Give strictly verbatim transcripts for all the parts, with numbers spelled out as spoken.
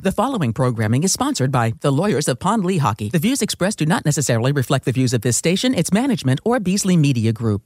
The following programming is sponsored by the lawyers of Pond Lehocky. The views expressed do not necessarily reflect the views of this station, its management, or Beasley Media Group.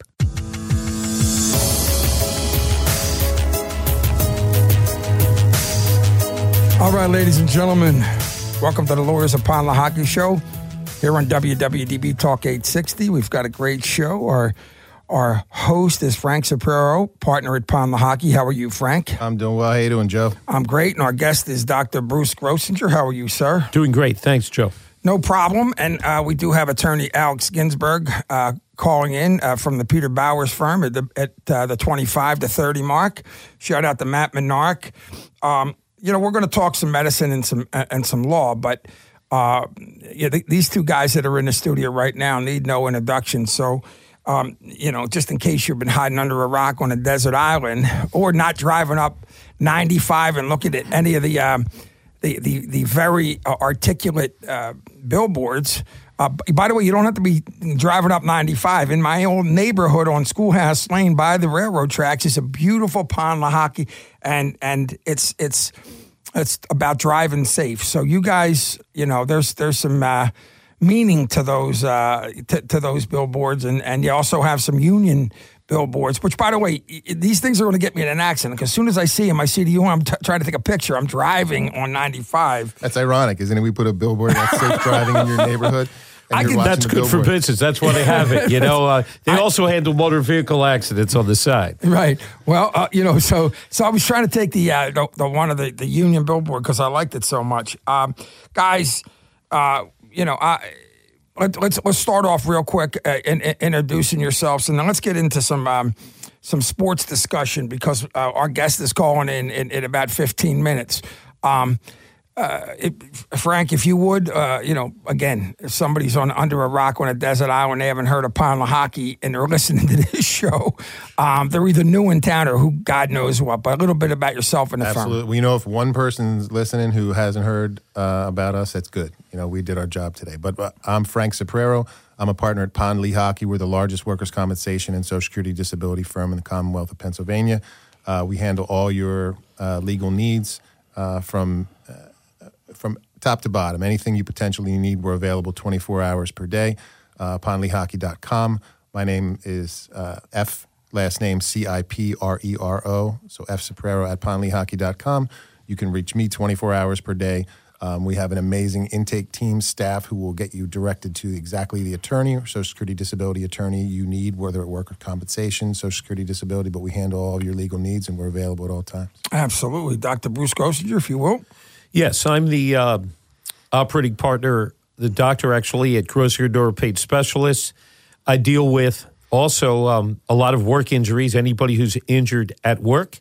All right, ladies and gentlemen, welcome to the Lawyers of Pond Lehocky show here on W W D B Talk eight sixty. We've got a great show. Our Our host is Frank Soprero, partner at Pond Lehocky. How are you, Frank? I'm doing well. How you doing, Joe? I'm great. And our guest is Doctor Bruce Grossinger. How are you, sir? Doing great. Thanks, Joe. No problem. And uh, we do have attorney Alex Ginsberg uh, calling in uh, from the Peter Bowers firm at the, at, uh, the twenty-five to thirty mark. Shout out to Matt Menark. Um, you know, we're going to talk some medicine and some uh, and some law, but uh, yeah, th- these two guys that are in the studio right now need no introduction. So, Um, you know, just in case you've been hiding under a rock on a desert island or not driving up ninety-five and looking at any of the um, the, the the very uh, articulate uh, billboards. Uh, by the way, you don't have to be driving up ninety-five. In my old neighborhood on Schoolhouse Lane by the railroad tracks is a beautiful Pond Lehocky, and and it's it's it's about driving safe. So you guys, you know, there's there's some. Uh, meaning to those uh, to, to those billboards, and, and you also have some union billboards, which, by the way, these things are going to get me in an accident, because as soon as I see them, I see you, I'm t- trying to take a picture. I'm driving on ninety-five. That's ironic, isn't it? We put a billboard that's safe driving in your neighborhood. I can, that's good for business. That's why they have it. You know, uh, they I, also handle motor vehicle accidents on the side. Right. Well, uh, you know, so so I was trying to take the uh, the, the one of the, the union billboard because I liked it so much. Um, guys, uh, You know, I, let, let's let's start off real quick uh, in, in introducing yourselves, and then let's get into some um, some sports discussion, because uh, our guest is calling in in, in about fifteen minutes. Um, uh, it, Frank, if you would, uh, you know, again, if somebody's on under a rock on a desert island, they haven't heard of Pond Lehocky, and they're listening to this show, um, they're either new in town or who God knows what. But a little bit about yourself and the firm. Absolutely. We know if one person's listening who hasn't heard uh, about us, that's good. You know, we did our job today. But uh, I'm Frank Soprero. I'm a partner at Pond Lehocky. We're the largest workers' compensation and Social Security disability firm in the Commonwealth of Pennsylvania. Uh, we handle all your uh, legal needs uh, from uh, from top to bottom. Anything you potentially need, we're available twenty-four hours per day. Uh, pond lehocky dot com. My name is uh, F, last name C I P R E R O, so F Soprero at pond lehocky dot com. You can reach me twenty-four hours per day. Um, we have an amazing intake team staff who will get you directed to exactly the attorney or Social Security disability attorney you need, whether it workers' compensation, Social Security disability, but we handle all of your legal needs, and we're available at all times. Absolutely. Doctor Bruce Grossinger, if you will. Yes, I'm the uh, operating partner, the doctor actually at Grossinger Neuropathe Specialists. I deal with also um, a lot of work injuries, anybody who's injured at work,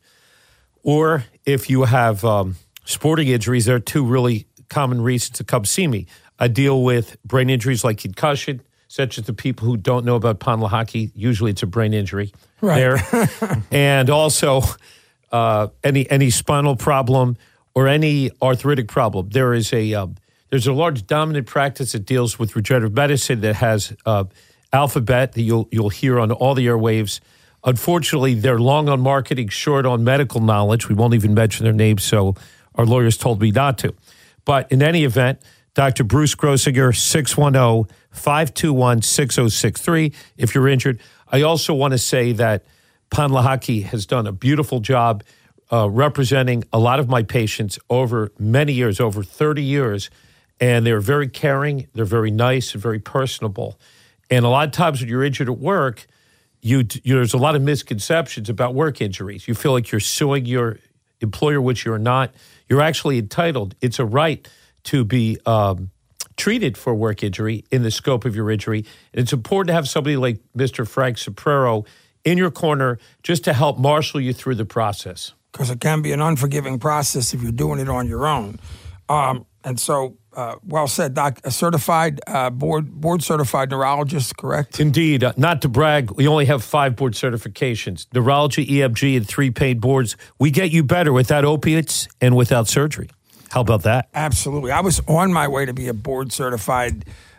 or if you have um, sporting injuries, there are two really common reasons to come see me. I deal with brain injuries like concussion, such as the people who don't know about Pond Lehocky. Usually it's a brain injury right. there. And also uh, any any spinal problem or any arthritic problem. There is a um, there's a large dominant practice that deals with regenerative medicine that has uh, Alphabet that you'll you'll hear on all the airwaves. Unfortunately, they're long on marketing, short on medical knowledge. We won't even mention their names, so our lawyers told me not to. But in any event, Doctor Bruce Grossinger, six one zero, five two one, six zero six three if you're injured. I also want to say that Pond Lehocky has done a beautiful job uh, representing a lot of my patients over many years, over thirty years, and they're very caring, they're very nice, and very personable. And a lot of times when you're injured at work, you, you there's a lot of misconceptions about work injuries. You feel like you're suing your employer, which you're not. You're actually entitled. It's a right to be um, treated for work injury in the scope of your injury. And it's important to have somebody like Mister Frank Soprero in your corner just to help marshal you through the process. Because it can be an unforgiving process if you're doing it on your own. Um, and so, uh, well said, Doc. A certified, uh, board board certified neurologist, correct? Indeed. Uh, not to brag, we only have five board certifications. Neurology, E M G, and three paid boards. We get you better without opiates and without surgery. How about that? Absolutely. I was on my way to be a board certified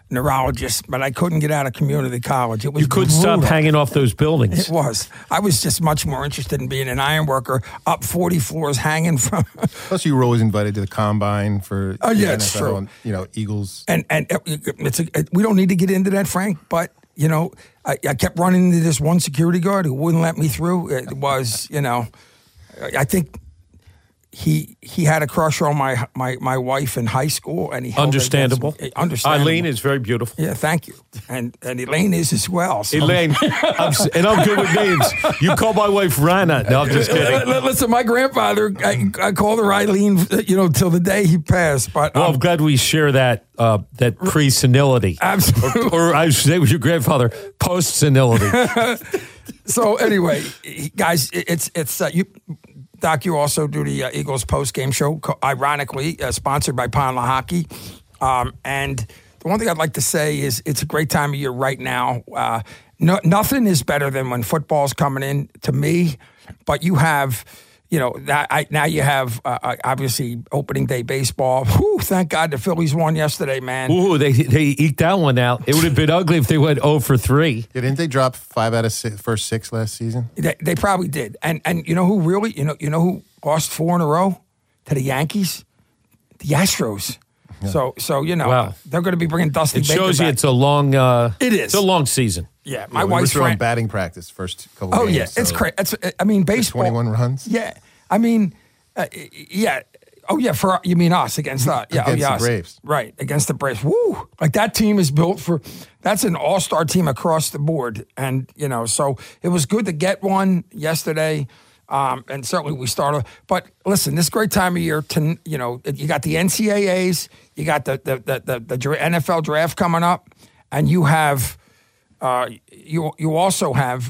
neurologist, but I couldn't get out of community college. It was You couldn't brutal. stop hanging off those buildings. It was. I was just much more interested in being an iron worker up forty floors hanging from. Plus, you were always invited to the combine for Oh, yeah, the it's N F L true. and, you know, Eagles. And and it, it's a, it, we don't need to get into that, Frank, but, you know, I, I kept running into this one security guard who wouldn't let me through. It was, you know, I think he he had a crush on my my, my wife in high school. And he held it Understandable. against me. Understandable. Eileen is very beautiful. Yeah, thank you. And and Elaine is as well. So. Elaine, I'm, s- and I'm good with names. You call my wife Rana. No, I'm just kidding. Listen, my grandfather, I, I called her Eileen, you know, till the day he passed. But Well, um, I'm glad we share that uh, that pre-senility. Absolutely. Or, or I should say with your grandfather, post-senility. So anyway, guys, it's it's uh, you, Doc. You also do the uh, Eagles post game show, co- ironically uh, sponsored by Pond Hockey. Um, and the one thing I'd like to say is it's a great time of year right now. Uh, no, nothing is better than when football's coming in to me, but you have. You know, that, I, now you have, uh, obviously, opening day baseball. Whew, thank God the Phillies won yesterday, man. Ooh, they they eked that one out. It would have been ugly if they went oh for three. Yeah, didn't they drop five out of six, first six last season? They, they probably did. And and you know who really, you know, you know who lost four in a row to the Yankees? The Astros. So, so you know, Wow. they're going to be bringing Dusty It Baker shows you back. it's a long. Uh, It is. It's a long season. Yeah, my Yeah, we were wife's throwing friend. batting practice first couple Oh, games. yeah, it's so crazy. It's, I mean, baseball. twenty-one runs? Yeah. I mean, uh, yeah. Oh, yeah, for you mean us against us. Yeah, Against oh, yeah, the us. Braves. Right, against the Braves. Woo! Like that team is built for, that's an all-star team across the board. And, you know, so it was good to get one yesterday. Um, and certainly we started. But listen, this great time of year, to, you know, you got the N C double A's, you got the, the, the, the, the dra- N F L draft coming up, and you have, uh, you, you also have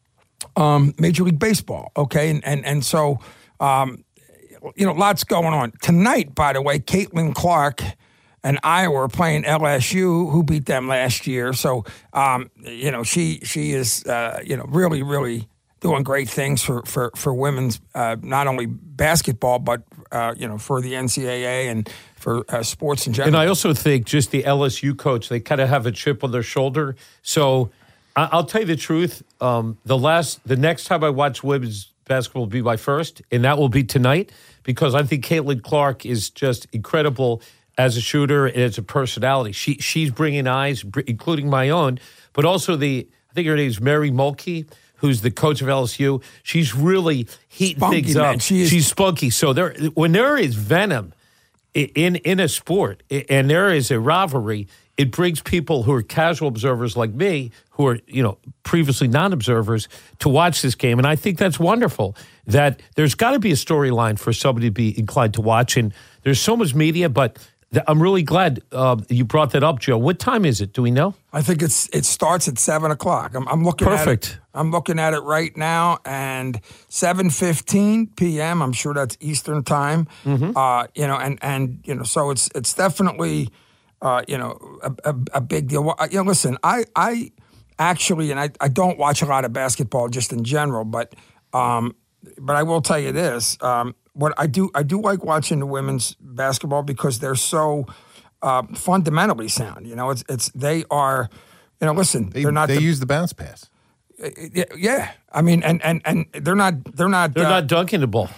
um, Major League Baseball, okay? And, and, and so, um, you know, lots going on. Tonight, by the way, Caitlin Clark and Iowa are playing L S U, who beat them last year. So, um, you know, she she is, uh, you know, really, really doing great things for, for, for women's, uh, not only basketball, but, uh, you know, for the N C double A and for uh, sports in general. And I also think just the L S U coach, they kind of have a chip on their shoulder. So I- I'll tell you the truth. Um, the last, the next time I watch women's basketball will be my first, and that will be tonight because I think Caitlin Clark is just incredible as a shooter and as a personality. She she's bringing eyes, br- including my own, but also the I think her name is Mary Mulkey, who's the coach of L S U. She's really heating Spunky, things man. up. She is- She's spunky. So there, when there is venom i- in in a sport i- and there is a rivalry, it brings people who are casual observers like me, who are, you know, previously non-observers, to watch this game. And I think that's wonderful, that there's got to be a storyline for somebody to be inclined to watch. And there's so much media, but th- I'm really glad uh, you brought that up, Joe. What time is it? Do we know? I think it's it starts at seven o'clock. I'm, I'm looking Perfect. at it. I'm looking at it right now, and seven fifteen p.m. I'm sure that's Eastern time. Mm-hmm. Uh, you know, and and you know, so it's it's definitely uh, you know a, a, a big deal. Well, you know, listen, I I actually, and I, I don't watch a lot of basketball just in general, but um, but I will tell you this: um, what I do I do like watching the women's basketball because they're so uh, fundamentally sound. You know, it's it's they are. You know, listen, They, they're not. they the, use the bounce pass. yeah, yeah, I mean, and and and they're not. They're not. They're uh, not dunking the ball,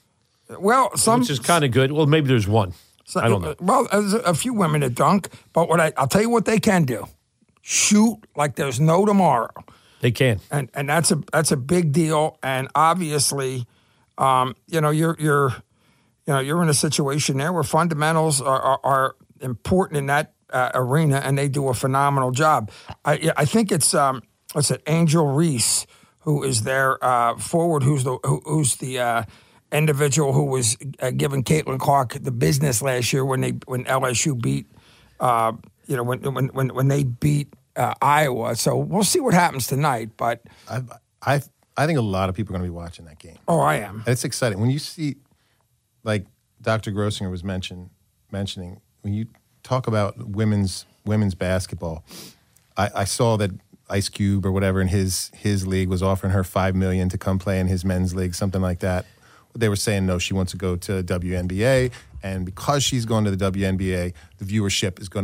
Well, some which is kind of good. Well, maybe there's one. So- I don't know. Well, there's a few women that dunk, but what I, I'll tell you what they can do: shoot like there's no tomorrow, They can. and and that's a that's a big deal. And obviously, um, you know, you're you're you know you're in a situation there where fundamentals are are, are important in that uh, arena, and they do a phenomenal job. I I think it's um, what's it, Angel Reese, who is their uh, forward, who's the who, who's the uh, individual who was uh, giving Caitlin Clark the business last year when they when L S U beat uh, you know when when when when they beat uh, Iowa. So we'll see what happens tonight. But I, I, I think a lot of people are going to be watching that game. oh, I am. And it's exciting when you see, like Doctor Grossinger was mention, mentioning, when you talk about women's women's basketball. I, I saw that Ice Cube or whatever in his his league was offering her five million to come play in his men's league, something like that. They were saying no, she wants to go to W N B A, and because she's going to the W N B A, the viewership is going to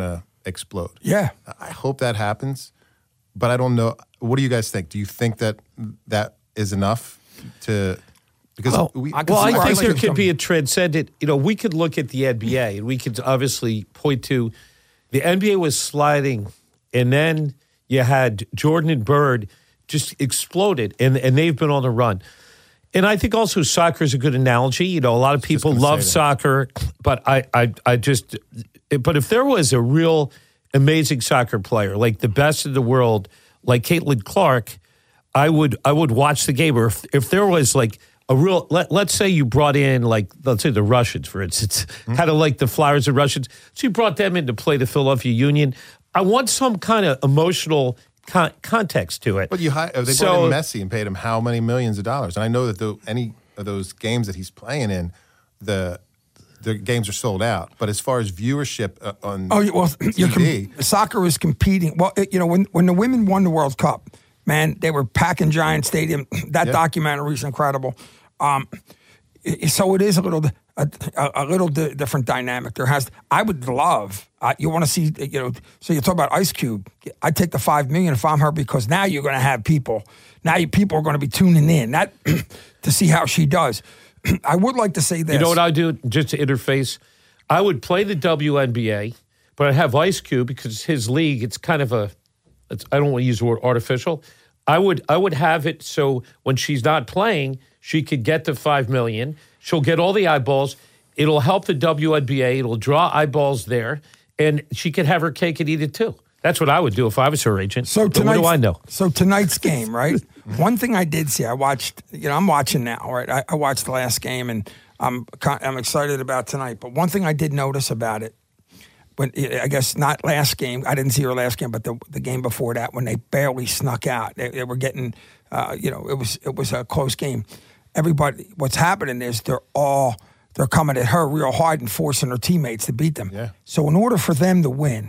explode. Yeah. I hope that happens, but I don't know. What do you guys think? Do you think that that is enough to? Because well, we, I can well, see I where think I there like could it. be a transcendent. You know, we could look at the N B A and we could obviously point to the N B A was sliding, and then you had Jordan and Bird just exploded, and and they've been on the run. And I think also soccer is a good analogy. You know, a lot of people love soccer, but I, I, I just, but if there was a real amazing soccer player, like the best in the world, like Caitlin Clark, I would, I would watch the game. Or if, if there was like a real, let, let's say you brought in like, let's say the Russians, for instance, mm-hmm. had to like the Flyers and Russians. So you brought them in to play the Philadelphia Union. I want some kind of emotional Con- context to it. But you hi- they so, brought in Messi and paid him how many millions of dollars? And I know that the, any of those games that he's playing in, the the games are sold out. But as far as viewership uh, on oh well, T you're V, com- soccer is competing. Well, it, you know when when the women won the World Cup, man, they were packing Giant Stadium. That yeah. documentary is incredible. Um, it, so it is a little a, a little di- different dynamic. There has. I would love. Uh, you want to see, you know, so you talk about Ice Cube. I'd take the five million if I'm her because now you're going to have people. Now you, people are going to be tuning in that to see how she does. I would like to say this. You know what I do just to interface? I would play the W N B A, but I'd have Ice Cube because it's his league. It's kind of a, it's, I don't want to use the word artificial. I would I would have it so when she's not playing, she could get the five million. She'll get all the eyeballs. It'll help the W N B A. It'll draw eyeballs there. And she could have her cake and eat it too. That's what I would do if I was her agent. So but what do I know? So tonight's game, right? One thing I did see, I watched. You know, I'm watching now, right? I, I watched the last game, and I'm I'm excited about tonight. But one thing I did notice about it, when I guess not last game, I didn't see her last game, but the the game before that, when they barely snuck out, they, they were getting, uh, you know, it was it was a close game. Everybody, what's happening is they're all. They're coming at her real hard and forcing her teammates to beat them. Yeah. So in order for them to win,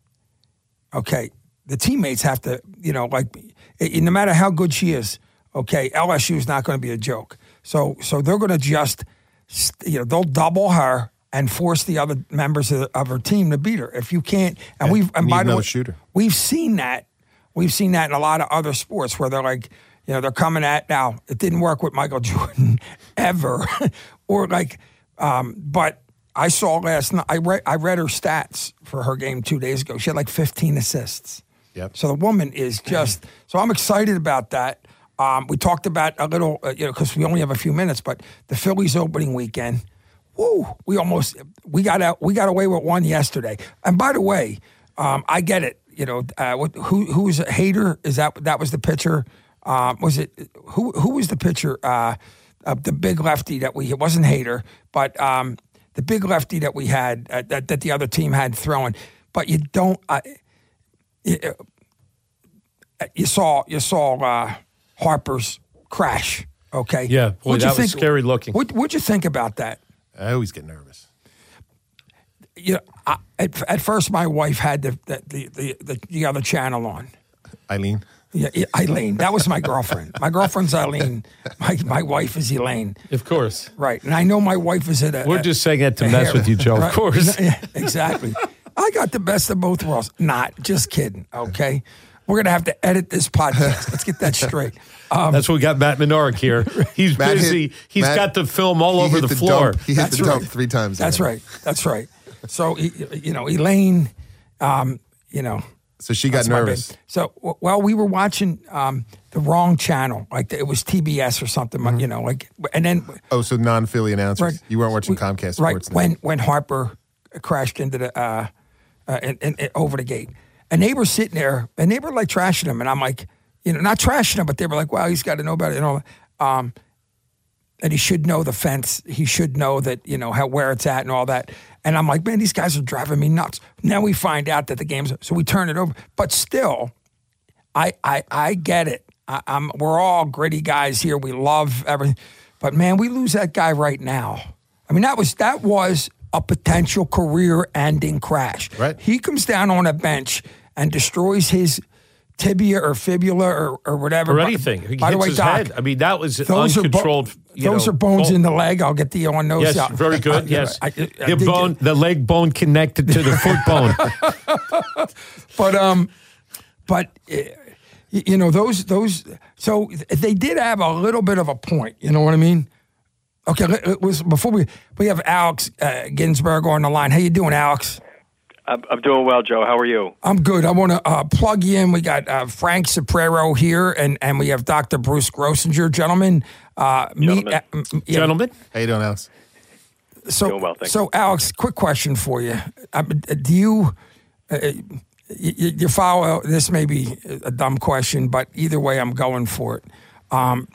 okay, the teammates have to, you know, like, no matter how good she is, okay, L S U is not going to be a joke. So so they're going to just, you know, they'll double her and force the other members of, of her team to beat her. If you can't, and yeah, we've, and by the way, shooter. we've seen that. We've seen that in a lot of other sports where they're like, you know, they're coming at, now, it didn't work with Michael Jordan ever. Or like, um, but I saw last night, I read, I read her stats for her game two days ago. She had like fifteen assists. Yep. So the woman is just, so I'm excited about that. Um, we talked about a little, uh, you know, because we only have a few minutes, but the Phillies opening weekend, woo, we almost, we got out, we got away with one yesterday. And by the way, um, I get it, you know, uh, what, who who was a Hader? Is that, that was the pitcher? Uh, was it, who who was the pitcher? Uh, Uh, the big lefty that we, it wasn't Hader, but um, the big lefty that we had, uh, that, that the other team had throwing. But you don't, uh, you, you saw you saw uh, Harper's crash, okay? Yeah, boy, What'd you that was think, scary looking. What, what'd you think about that? I always get nervous. You know, I, at, at first my wife had the the, the, the, the other channel on. Eileen? Yeah, Eileen. That was my girlfriend. My girlfriend's Eileen. My my wife is Elaine. Of course. Right. And I know my wife is at a... We're a, just saying that to mess hair, with you, Joe. right? Of course. Yeah, exactly. I got the best of both worlds. Not. Just kidding. Okay? We're going to have to edit this podcast. Let's get that straight. Um, That's what we got Matt Minorik here. He's Matt busy. hit- He's Matt- got the film all He over hit the, the floor. Dump. He hit That's the dump right. three times. That's already. right. That's right. So, you know, Elaine, um, you know... So she got That's my nervous. baby. So, w- well, we were watching um, the wrong channel. Like, it was T B S or something, Mm-hmm. you know, like, and then... Oh, so non-Philly announcers. Right. You weren't watching we- Comcast right, Sports. now. when when Harper crashed into the uh, uh in, in, in- over the gate. A neighbor sitting there, a neighbor like trashing him, and I'm like, you know, not trashing him, but they were like, "Wow, he's got to know about it," and all. Um, and he should know the fence. He should know that, you know, how where it's at and all that. And I'm like, man, these guys are driving me nuts. Now we find out that the game's so we turn it over, but still, I I I get it. I, I'm we're all gritty guys here. We love everything, but man, we lose that guy right now. I mean, that was that was a potential career-ending crash. Right. He comes down on a bench and destroys his tibia or fibula or, or whatever. Or By- anything. He By the hits way, his Doc, head. I mean, that was those uncontrolled. Are bo- you those know, are bones bone. in the leg. I'll get the on nose Yes, out. very good. I- Yes, I- I- I the did bone, get- the leg bone connected to the foot bone. but um, but uh, you know those those. So they did have a little bit of a point. You know what I mean? Okay, it was before we we have Alex uh, Ginsberg on the line. How you doing, Alex? I'm, I'm doing well, Joe. How are you? I'm good. I want to uh, plug you in. We got uh, Frank Soprero here, and, and we have Doctor Bruce Grossinger. Gentlemen. Uh, Gentlemen. Me, uh, yeah. Gentlemen. How you doing, Alex? So, Doing well, thank so Alex, quick question for you. Um, do you, uh, you, you follow, this may be a dumb question, but either way, I'm going for it. Um,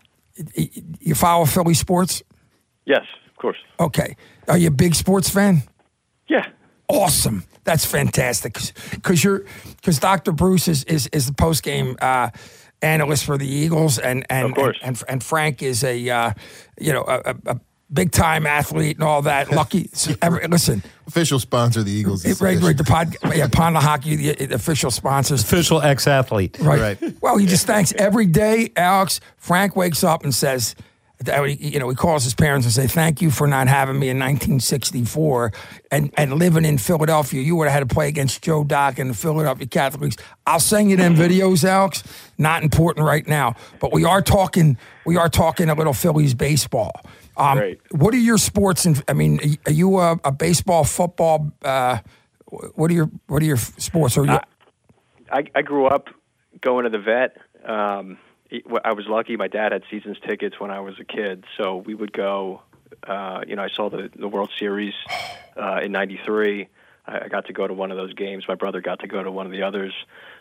you follow Philly sports? Yes, of course. Okay. Are you a big sports fan? Yeah. Awesome. That's fantastic. Because you're, because Doctor Bruce is, is, is the post game uh, analyst for the Eagles, and and, Of course. and, and and Frank is a uh, you know a, a big time athlete and all that. Lucky, so every, listen, Official sponsor of the Eagles. it, right, right. The pod, yeah, Pond Hockey, the, the official sponsors. Official ex-athlete. Right. Right. Well, he just thanks every day, Alex. Frank wakes up and says, you know, he calls his parents and say, "Thank you for not having me in nineteen sixty-four and, and living in Philadelphia. You would have had to play against Joe Dock and the Philadelphia Catholics." I'll send you them videos, Alex. Not important right now, but we are talking. We are talking a little Phillies baseball. Um, Great. What are your sports? And I mean, are you a, a baseball, football? Uh, what are your What are your sports? Are you? I, I, I grew up going to the vet. Um, I was lucky. My dad had seasons tickets when I was a kid, so we would go. Uh, you know, I saw the, the World Series uh, in ninety-three. I, I got to go to one of those games. My brother got to go to one of the others.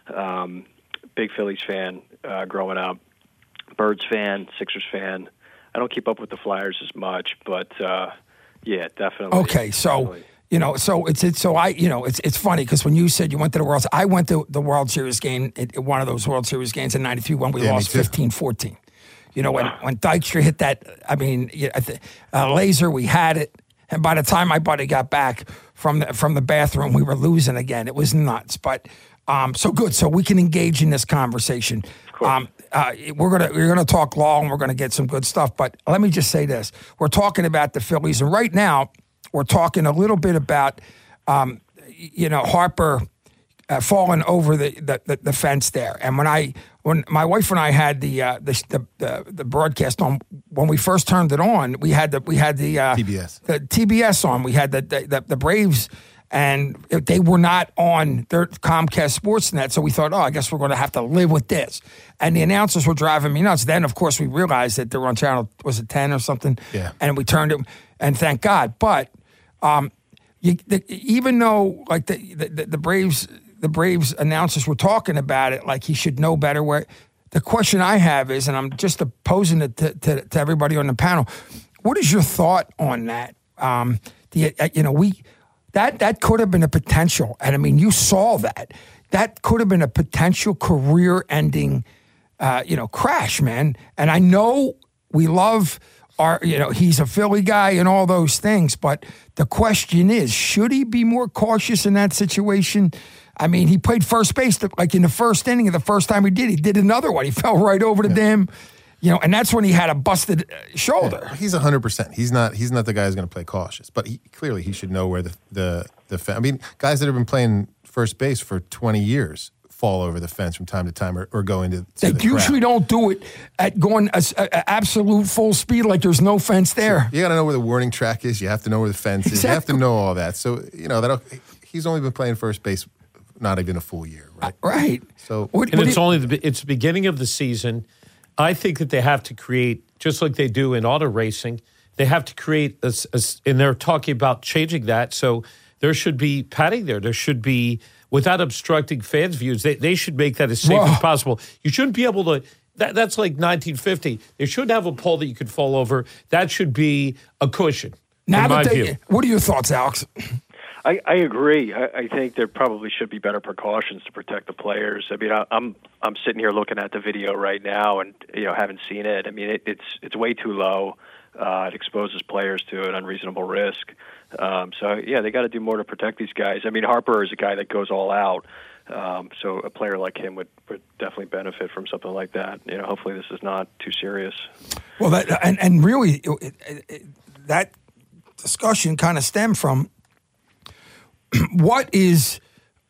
Um, big Phillies fan uh, growing up. Birds fan, Sixers fan. I don't keep up with the Flyers as much, but uh, yeah, definitely. Okay, so definitely. you know, so it's it's so I you know it's it's funny because when you said you went to the World, I went to the World Series game, it, one of those World Series games in ninety-three when we Yeah, me lost too. fifteen fourteen. You know, when when Dykstra hit that, I mean, yeah, I th- uh, laser, we had it, and by the time my buddy got back from the from the bathroom, we were losing again. It was nuts, but um, so good. So we can engage in this conversation. Of course. Um, Uh, we're gonna we're gonna talk long. We're gonna get some good stuff. But let me just say this: we're talking about the Phillies, and right now we're talking a little bit about, um, you know, Harper uh, falling over the, the, the, the fence there. And when I when my wife and I had the uh, the, the the the broadcast on, when we first turned it on, we had the we had the uh, T B S the T B S on. We had the the, the, the Braves. And they were not on their Comcast Sportsnet, so we thought, oh, I guess we're going to have to live with this. And the announcers were driving me nuts. Then, of course, we realized that they were on channel, was it ten or something? Yeah. And we turned it, and thank God. But um, you, the, even though, like, the, the, the Braves the Braves announcers were talking about it, like he should know better where, the question I have is, and I'm just posing it to, to, to everybody on the panel, what is your thought on that? Um, the, uh, you know, we... That that could have been a potential, and I mean, you saw that. That could have been a potential career-ending, uh, you know, crash, man. And I know we love our, you know, he's a Philly guy and all those things, but the question is, should he be more cautious in that situation? I mean, he played first base, like in the first inning of the first time he did. He did another one. He fell right over the Yeah. damn. You know, and that's when he had a busted uh, shoulder. Yeah, he's one hundred percent. He's not He's not the guy who's going to play cautious. But he, clearly he should know where the, the, the fence. I mean, guys that have been playing first base for twenty years fall over the fence from time to time or, or go into to They the usually crowd. don't do it at going a, a, absolute full speed like there's no fence there. You got to know where the warning track is. You have to know where the fence is. You have to Exactly. know all that. So, you know, that he's only been playing first base not even a full year, right? Right. So, What- And what it's do you- only the be- it's the beginning of the season. I think that they have to create, just like they do in auto racing, they have to create, a, s- a s- and they're talking about changing that. So there should be padding there. There should be, without obstructing fans' views, they, they should make that as safe Whoa. as possible. You shouldn't be able to, that, that's like nineteen fifty. They shouldn't have a pole that you could fall over. That should be a cushion, now in my that they, view. what are your thoughts, Alex? I, I agree. I, I think there probably should be better precautions to protect the players. I mean, I, I'm I'm sitting here looking at the video right now, and you know, haven't seen it. I mean, it, it's it's way too low. Uh, it exposes players to an unreasonable risk. Um, so yeah, they got to do more to protect these guys. I mean, Harper is a guy that goes all out. Um, so a player like him would, would definitely benefit from something like that. You know, hopefully this is not too serious. Well, that and, and really, it, it, it, that discussion kind of stemmed from what is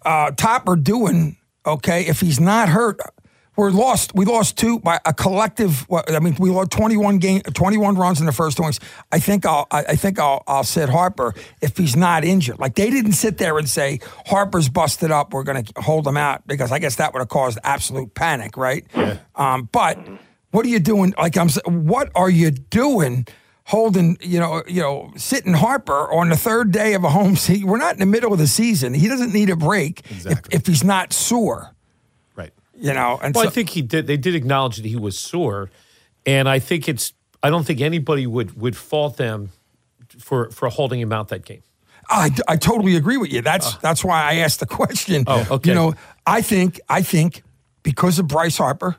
uh, Topper doing, okay, if he's not hurt? We're lost. We lost two by a collective. I mean, we lost twenty-one game, twenty-one runs in the first innings. I think I'll. I think I'll. I'll sit Harper if he's not injured. Like they didn't sit there and say Harper's busted up. We're going to hold him out because I guess that would have caused absolute panic, right? Yeah. Um, but what are you doing? Like I'm. What are you doing? Holding, you know, you know, sitting Harper on the third day of a home season. We're not in the middle of the season. He doesn't need a break exactly. if, if he's not sore. Right. You know, and well, so, I think he did. They did acknowledge that he was sore, and I think it's. I don't think anybody would would fault them for for holding him out that game. I, I totally agree with you. That's uh, that's why I asked the question. Oh, okay. You know, I think I think because of Bryce Harper,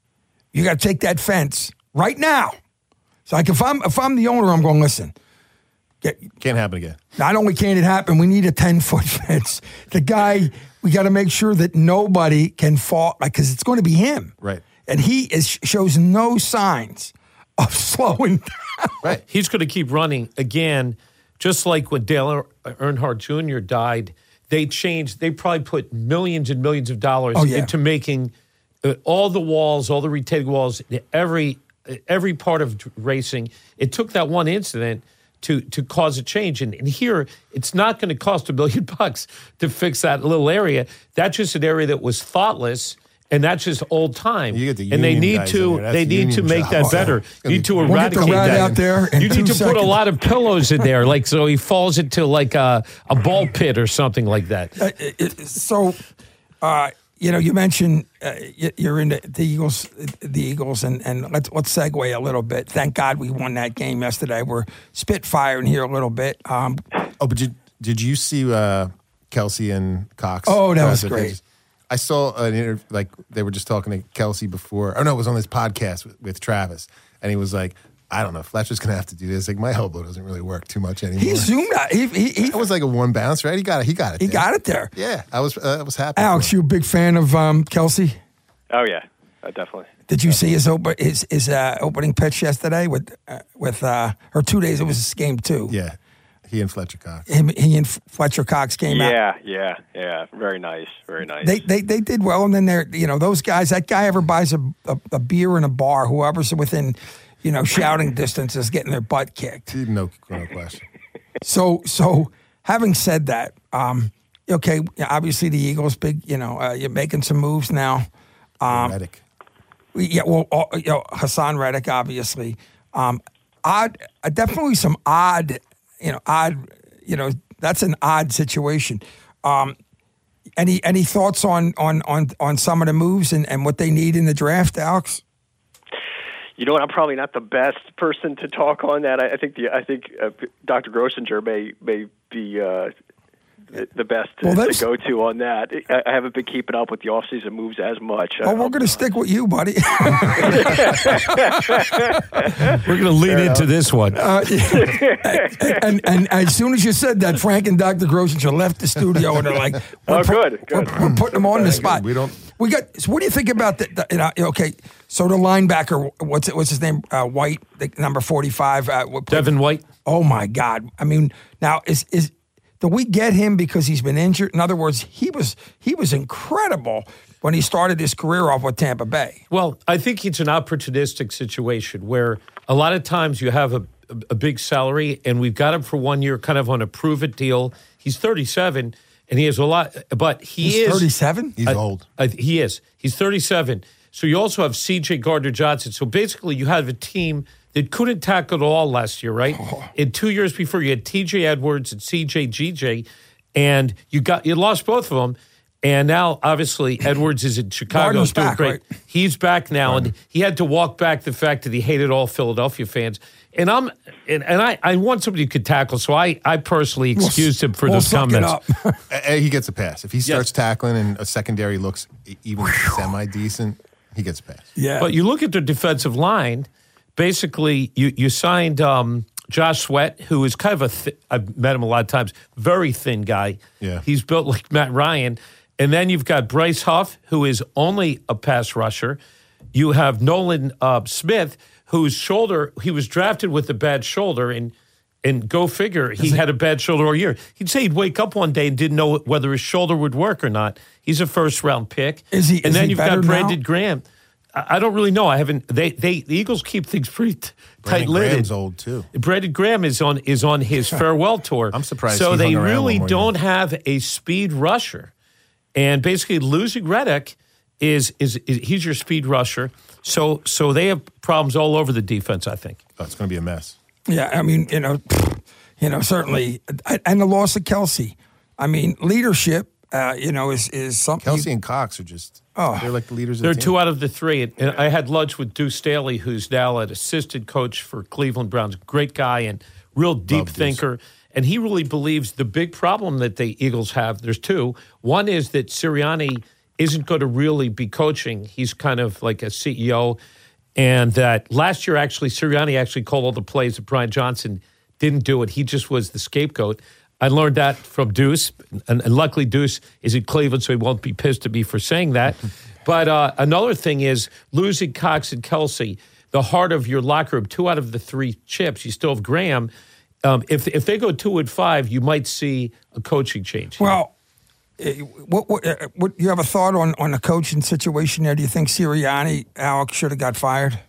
you got to take that fence right now. So like if I'm if I'm the owner, I'm going listen. Get, Can't happen again. Not only can it happen, we need a ten-foot fence. The guy, we got to make sure that nobody can fall, like, because it's going to be him. Right. And he is shows no signs of slowing down. Right. He's going to keep running again, just like when Dale Earnhardt Junior died. They changed. They probably put millions and millions of dollars oh, yeah. into making uh, all the walls, all the retaining walls, every every part of racing. It took that one incident to to cause a change. And, and here, it's not going to cost a million bucks to fix that little area. That's just an area that was thoughtless, and that's just old time. You get the and they union need guys to in there. they That's need to union make job. that Oh, better. yeah. You need to We'll get the eradicate rat that. out there in You two need to seconds. put a lot of pillows in there, like so he falls into like a, a ball pit or something like that. Uh, it, so, uh, you know, you mentioned uh, you're into the Eagles, the Eagles, and, and let's let's segue a little bit. Thank God we won that game yesterday. We're spitfiring here a little bit. Um, Oh, but did, did you see uh, Kelsey and Cox? Oh, that was Uh, great. I saw an interview, like they were just talking to Kelsey before. Oh, no, it was on this podcast with, with Travis. And he was like, I don't know, Fletcher's going to have to do this. Like, my elbow doesn't really work too much anymore. he zoomed out. He, he, he, It was like a one bounce, right? He got it. He got it. he there. got it there. Yeah, I was uh, I was happy. Alex, for him. you a big fan of um, Kelsey? Oh yeah, uh, definitely. Did you see his open his his uh, opening pitch yesterday with uh, with uh, or two days? It was game two. Yeah, he and Fletcher Cox. Him, he and Fletcher Cox came out. Yeah, yeah, yeah. Very nice, very nice. They, they they did well, and then they're you know those guys. That guy ever buys a, a, a beer in a bar, whoever's within you know shouting distance is getting their butt kicked. No, no question. So so having said that, um, okay, obviously the Eagles big. You know uh, you're making some moves now. Um, Reddick. Yeah, well, uh, you know, Hassan Reddick, obviously. Um, odd, uh, definitely some odd, you know, odd, you know, that's an odd situation. Um, any any thoughts on on on on some of the moves and, and what they need in the draft, Alex? You know what? I'm probably not the best person to talk on that. I, I think the I think uh, Doctor Grossinger may may be uh, the, the best to, Well, to go to on that. I, I haven't been keeping up with the offseason moves as much. Well, we're going to stick with you, buddy. We're going to lean into this one. Uh, and, and and as soon as you said that, Frank and Doctor Grossinger left the studio and they're like, Oh, we're pu- good, good. We're, we're putting them on the spot. We don't- We got. So what do you think about the? the you know, okay, so the linebacker, what's it? What's his name? Uh, White, the number forty-five. Uh, what- Devin White. Oh my God! I mean, now is is do we get him because he's been injured? In other words, he was he was incredible when he started his career off with Tampa Bay. Well, I think it's an opportunistic situation where a lot of times you have a, a big salary and we've got him for one year kind of on a prove-it deal. He's thirty-seven and he has a lot, but he He's is... thirty-seven. He's I- old. I, he is. He's thirty-seven. So you also have C J Gardner-Johnson. So basically you have a team that couldn't tackle at all last year, right? Oh. In two years before, you had T J Edwards and C J G J, and you got you lost both of them. And now, obviously, Edwards is in Chicago. Gardner's doing back, great. right? He's back now, and he had to walk back the fact that he hated all Philadelphia fans. And I'm and, and I, I want somebody who could tackle, so I, I personally excused him for We'll those suck it comments. up. Uh, he gets a pass. If he starts tackling and a secondary looks e- even semi-decent, he gets a pass. Yeah, But you look at their defensive line, basically, you, you signed um, Josh Sweat, who is kind of a, th- I've met him a lot of times, very thin guy. Yeah. He's built like Matt Ryan. And then you've got Bryce Huff, who is only a pass rusher. You have Nolan uh, Smith, whose shoulder, he was drafted with a bad shoulder, and And go figure, he had a bad shoulder all year. He'd say he'd wake up one day and didn't know whether his shoulder would work or not. He's a first-round pick. Is he? And is then he you've better got Brandon now? Graham. I, I don't really know. I haven't. They, they, the Eagles keep things pretty t- Brandon tight-lidded. Graham's old too. Brandon Graham is on is on his farewell tour. I'm surprised So he they hung around really one more don't year. have a speed rusher, and basically losing Reddick is, is is he's your speed rusher. So so they have problems all over the defense, I think. Oh, it's going to be a mess. Yeah, I mean, you know, you know, certainly, and the loss of Kelsey. I mean, leadership, uh, you know, is is something. Kelsey and Cox are just, Oh. they're like the leaders of They're the team. two out of the three. And, and I had lunch with Deuce Staley, who's now an assistant coach for Cleveland Browns. Great guy and real deep Love Deuce. thinker. And he really believes the big problem that the Eagles have, there's two. One is that Sirianni isn't going to really be coaching. He's kind of like a C E O. And that last year, actually, Sirianni actually called all the plays that Brian Johnson didn't do it. He just was the scapegoat. I learned that from Deuce, and, and luckily Deuce is in Cleveland, so he won't be pissed at me for saying that. But uh, another thing is losing Cox and Kelsey, the heart of your locker room, two out of the three chips. You still have Graham. Um, if if they go two and five, you might see a coaching change. Well, uh, what, what, uh, what you have a thought on on the coaching situation there? Do you think Sirianni, Alex, should have got fired?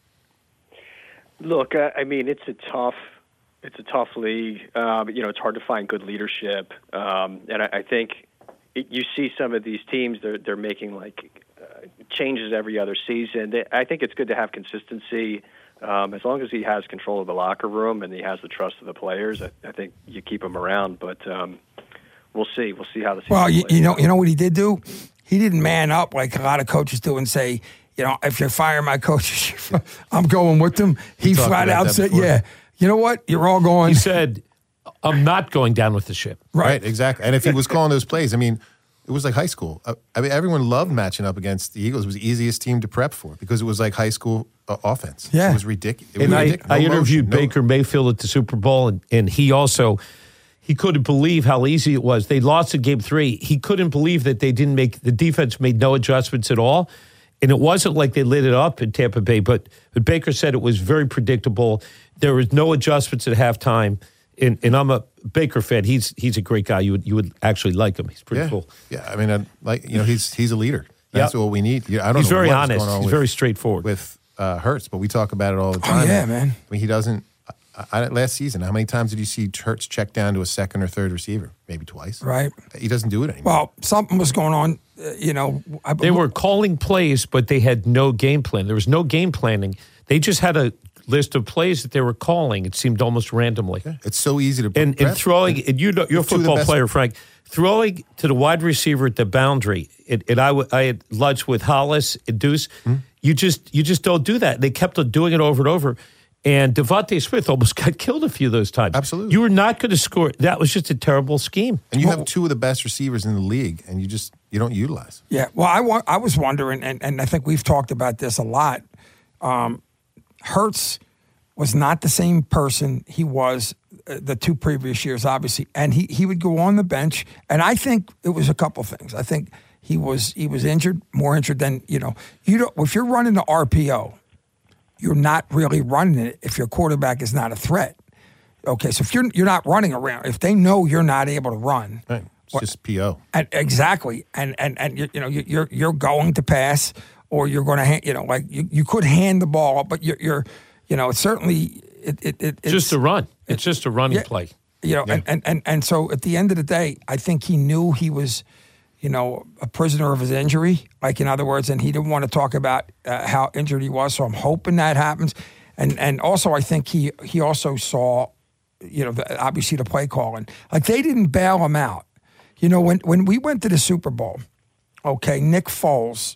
Look, I, I mean, it's a tough, it's a tough league. Um, you know, it's hard to find good leadership, um, and I, I think it, you see some of these teams they're they're making like uh, changes every other season. They, I think it's good to have consistency. Um, as long as he has control of the locker room and he has the trust of the players, I, I think you keep him around. But um, we'll see. We'll see how the season Well, you, plays you know, out. you know what he did do? He didn't man up like a lot of coaches do and say, you know, if you fire my coach, I'm going with them. He talked flat about out that said, before. yeah, you know what? You're all going. He said, I'm not going down with the ship. Right, exactly. And if he was calling those plays, I mean, it was like high school. Uh, I mean, everyone loved matching up against the Eagles. It was the easiest team to prep for because it was like high school uh, offense. Yeah. It was ridiculous. It was And I, ridiculous. I No interviewed motion, no- Baker Mayfield at the Super Bowl, and, and he also he couldn't believe how easy it was. They lost in game three. He couldn't believe that they didn't make the defense made no adjustments at all. And it wasn't like they lit it up in Tampa Bay, but, but Baker said it was very predictable. There was no adjustments at halftime. And, and I'm a Baker fan. He's he's a great guy. You would you would actually like him. He's pretty Yeah, cool. yeah. I mean, I, like you know, he's he's a leader. That's Yep. what we need. Yeah, I don't He's know very what's honest. going on He's with, very straightforward. with uh, Hurts, but we talk about it all the Oh, time. yeah, man. I mean, he doesn't. I, I, last season, how many times did you see Hurts check down to a second or third receiver? Maybe twice. Right. He doesn't do it anymore. Well, something was going on, uh, you know. I, They were calling plays, but they had no game plan. There was no game planning. They just had a list of plays that they were calling. It seemed almost randomly. It's so easy to And, prep. and throwing, and you know, you're a Two of the football best- player, Frank, throwing to the wide receiver at the boundary. And, and I, w- I had lunch with Hollis and Deuce. Hmm? You just you just don't do that. They kept on doing it over and over. And Devontae Smith almost got killed a few of those times. Absolutely. You were not going to score. That was just a terrible scheme. And you have two of the best receivers in the league, and you just you don't utilize. Yeah, well, I, wa- I was wondering, and, and I think we've talked about this a lot. Um, Hurts was not the same person he was uh, the two previous years, obviously, and he, he would go on the bench, and I think it was a couple things. I think he was he was injured, more injured than you know. You don't if you're running the R P O, you're not really running it if your quarterback is not a threat. Okay, so if you're you're not running around, if they know you're not able to run, Right. It's What- just P O. and exactly, and and and you, you know you- you're you're going to pass, or you're going to ha- you know like you, you could hand the ball, but you're you're you know it's certainly it, it, it it's just a run. It's just a running yeah, play. you know, and, and and and so at the end of the day, I think he knew he was, you know, a prisoner of his injury. Like in other words, and he didn't want to talk about uh, how injured he was. So I'm hoping that happens, and and also I think he he also saw, you know, the, obviously the play calling. Like they didn't bail him out. You know, when when we went to the Super Bowl, okay, Nick Foles.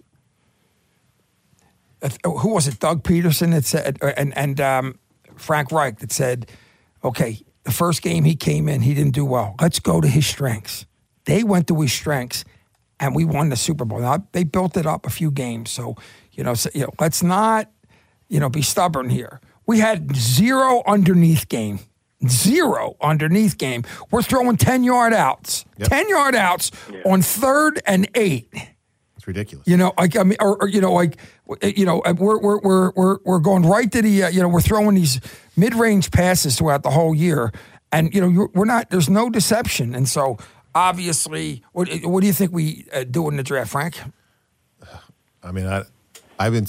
uh, Who was it? Doug Peterson that said, and and um, Frank Reich that said, okay, the first game he came in, he didn't do well. Let's go to his strengths. They went to his strengths, and we won the Super Bowl. Now they built it up a few games, so you know, so, you know, let's not, you know, be stubborn here. We had zero underneath game. Zero underneath game. We're throwing ten-yard outs. Yep. ten-yard outs Yeah. on third and eight. It's ridiculous. You know, like I mean, or, or you know, like you know, we're we're we're we're we're going right to the uh, you know, we're throwing these mid-range passes throughout the whole year, and you know, you're, we're not. There's no deception, and so obviously, what what do you think we uh, do in the draft, Frank? I mean, I I've been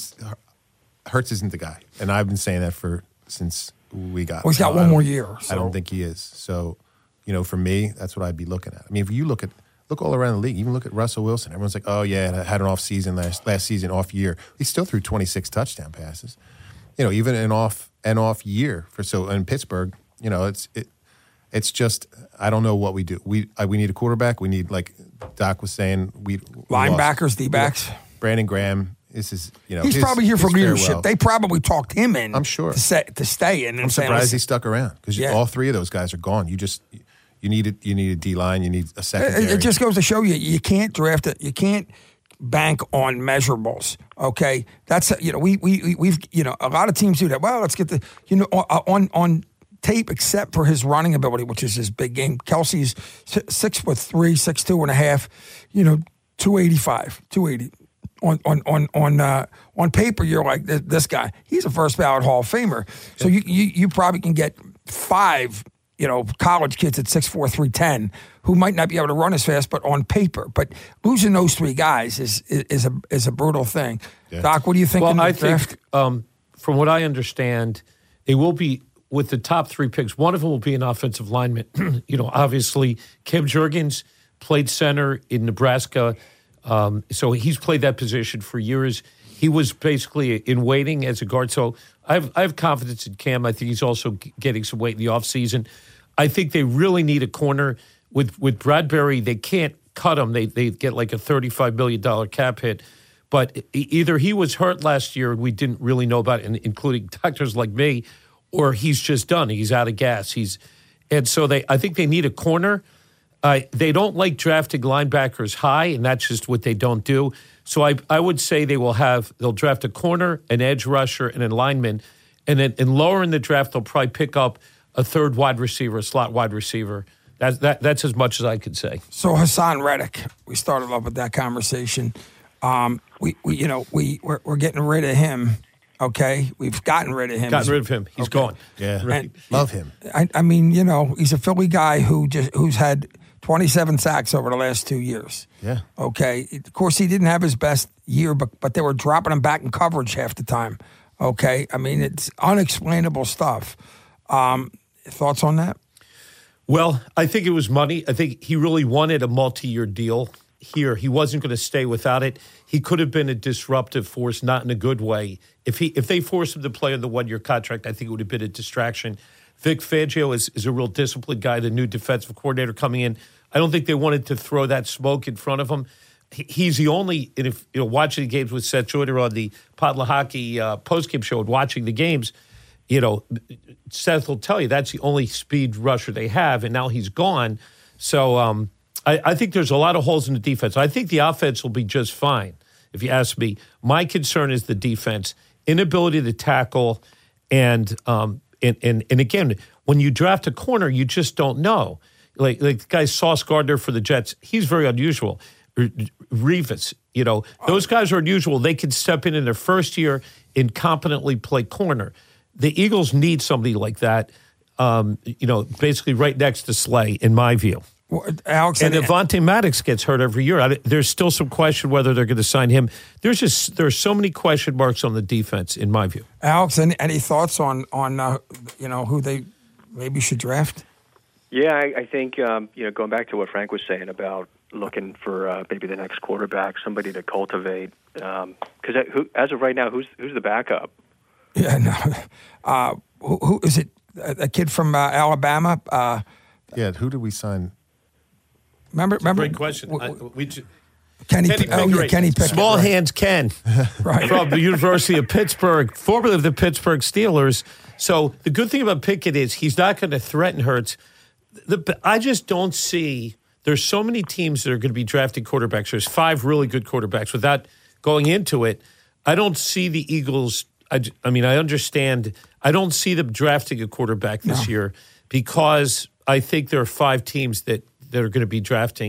Hurts isn't the guy, and I've been saying that for since we got. Well, he's got so one more year. So. I don't think he is. So, you know, for me, that's what I'd be looking at. I mean, if you look at look all around the league, even look at Russell Wilson. Everyone's like, oh yeah, I had an off season last last season, off year. He still threw twenty-six touchdown passes. You know, even an off an off year for so in Pittsburgh. You know, it's it. It's just I don't know what we do. We I, we need a quarterback. We need, like Doc was saying, we, we linebackers, D backs. Brandon Graham. This is, you know, he's his, probably here for leadership. Farewell. They probably talked him in. I'm sure to, say, to stay in. And I'm surprised he stuck around because yeah. all three of those guys are gone. You just you need a, you need a D line. You need a secondary. It, it just goes to show you you can't draft it. You can't bank on measurables. Okay, that's you know we we we've you know a lot of teams do that. Well, let's get the you know on on. tape, except for his running ability, which is his big game. Kelsey's six foot three, six two and a half. You know, two eighty five, two eighty. On on on on uh, on paper, you're like this guy. He's a first ballot Hall of Famer. So you, you you probably can get five, you know, college kids at six four, three ten who might not be able to run as fast, but on paper. But losing those three guys is is, is a is a brutal thing. Yeah. Doc, what do you think? Well, in the I draft? think um, from what I understand, they will be. With the top three picks, one of them will be an offensive lineman. you know, obviously, Cam Jurgens played center in Nebraska, um, so he's played that position for years. He was basically in waiting as a guard. So I have, I have confidence in Cam. I think he's also g- getting some weight in the offseason. I think they really need a corner. With with Bradbury, they can't cut him. They, they get like a thirty-five million dollars cap hit. But either he was hurt last year and we didn't really know about it, including doctors like me, or he's just done. He's out of gas. He's, and so they. I think they need a corner. Uh, they don't like drafting linebackers high, and that's just what they don't do. So I, I would say they will have. They'll draft a corner, an edge rusher, and a lineman, and then and lower in the draft they'll probably pick up a third wide receiver, a slot wide receiver. That's that. That's as much as I could say. So Hassan Reddick, we started off with that conversation. Um, we, we you know we we're, we're getting rid of him. Okay, we've gotten rid of him. Gotten rid of him. He's okay. gone. Yeah, right. Love him. I, I mean, you know, he's a Philly guy who just who's had twenty-seven sacks over the last two years. Yeah. Okay. Of course, he didn't have his best year, but but they were dropping him back in coverage half the time. Okay. I mean, it's unexplainable stuff. Um, thoughts on that? Well, I think it was money. I think he really wanted a multi-year deal here. He wasn't going to stay without it. He could have been a disruptive force, not in a good way. If he if they forced him to play on the one-year contract, I think it would have been a distraction. Vic Fangio is, is a real disciplined guy, the new defensive coordinator coming in. I don't think they wanted to throw that smoke in front of him. He, he's the only, and if you know, watching the games with Seth Joyner on the Podla Hockey uh, postgame show and watching the games, you know, Seth will tell you that's the only speed rusher they have, and now he's gone. So um, I, I think there's a lot of holes in the defense. I think the offense will be just fine, if you ask me. My concern is the defense, inability to tackle, and um, and, and and again, when you draft a corner, you just don't know. Like like the guy Sauce Gardner for the Jets, he's very unusual. Revis, you know, those guys are unusual. They can step in in their first year and competently play corner. The Eagles need somebody like that, um, you know, basically right next to Slay, in my view. Well, Alex, and Avonte Maddox gets hurt every year. I, there's still some question whether they're going to sign him. There's just there's so many question marks on the defense, in my view. Alex, any, any thoughts on on uh, you know who they maybe should draft? Yeah, I, I think um, you know going back to what Frank was saying about looking for uh, maybe the next quarterback, somebody to cultivate. Because um, as of right now, who's who's the backup? Yeah, no. Uh, who, who is it? A, a kid from uh, Alabama? Uh, yeah, who did we sign? Remember, remember. Great question. W- w- I, we just, Kenny, Kenny Pickett. Oh, yeah, Kenny Pickett. Small right. hands Ken right. from the University of Pittsburgh, formerly of the Pittsburgh Steelers. So the good thing about Pickett is he's not going to threaten Hurts. The, I just don't see. There's so many teams that are going to be drafting quarterbacks. There's five really good quarterbacks. Without going into it, I don't see the Eagles. I, I mean, I understand. I don't see them drafting a quarterback this no. year because I think there are five teams that, that are going to be drafting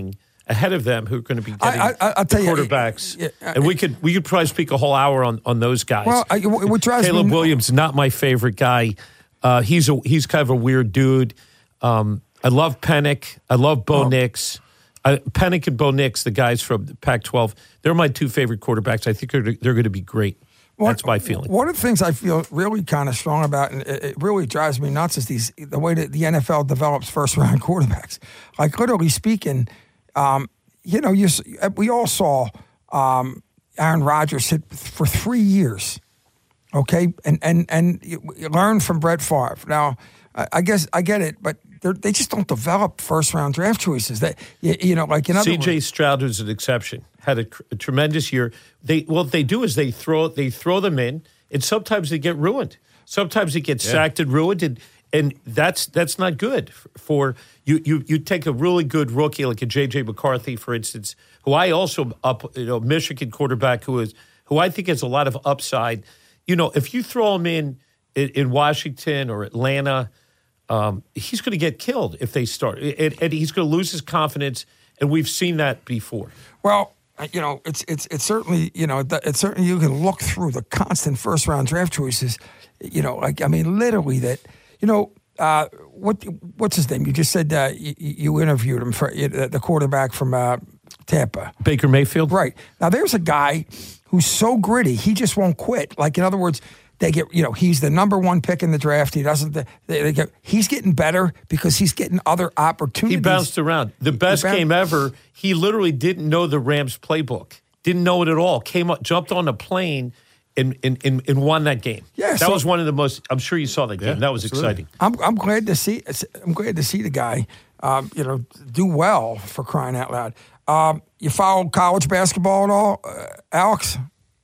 ahead of them who are going to be getting I, I, I'll tell the you, quarterbacks. yeah, yeah, and we could we could probably speak a whole hour on, on those guys. Well, I, what drives Caleb me, Williams, not my favorite guy. Uh, he's a he's kind of a weird dude. Um, I love Pennick. I love Bo Oh. Nix. I, Pennick and Bo Nix, the guys from the Pac twelve, they're my two favorite quarterbacks. I think they're, they're going to be great. One- That's my feeling. One of the things I feel really kind of strong about, and it, it really drives me nuts, is these the way that the N F L develops first round quarterbacks. Like literally speaking, um, you know, you s- we all saw um, Aaron Rodgers hit for three years. Okay, and and and you, you learn from Brett Favre. Now, I, I guess I get it, but they're- they just don't develop first round draft choices. That you, you know, like in other C J words, Stroud was an exception. Had a, tr- a tremendous year. They what they do is they throw they throw them in, and sometimes they get ruined. Sometimes they get sacked and ruined, and and that's that's not good for, for you. You you take a really good rookie like a J J McCarthy, for instance, who I also up you know Michigan quarterback who is who I think has a lot of upside. You know, if you throw him in in, in Washington or Atlanta, um, he's going to get killed if they start, and, and he's going to lose his confidence. And we've seen that before. well, you know, it's it's it's certainly you know it's certainly you can look through the constant first round draft choices. You know, like I mean, literally that. You know, uh, what what's his name? You just said uh, you, you interviewed him for uh, the quarterback from uh, Tampa. Baker Mayfield? Right. Now, there's a guy who's so gritty, he just won't quit. Like, in other words, they get, you know, he's the number one pick in the draft. He doesn't, they, they get, he's getting better because he's getting other opportunities. He bounced around. The best bounced- game ever, he literally didn't know the Rams playbook. Didn't know it at all. Came up, jumped on a plane and, and, and, and won that game. Yeah, that so- was one of the most, I'm sure you saw that game. Yeah, that was absolutely. exciting. I'm, I'm glad to see, I'm glad to see the guy, um, you know, do well, for crying out loud. Um, you follow college basketball at all, uh, Alex?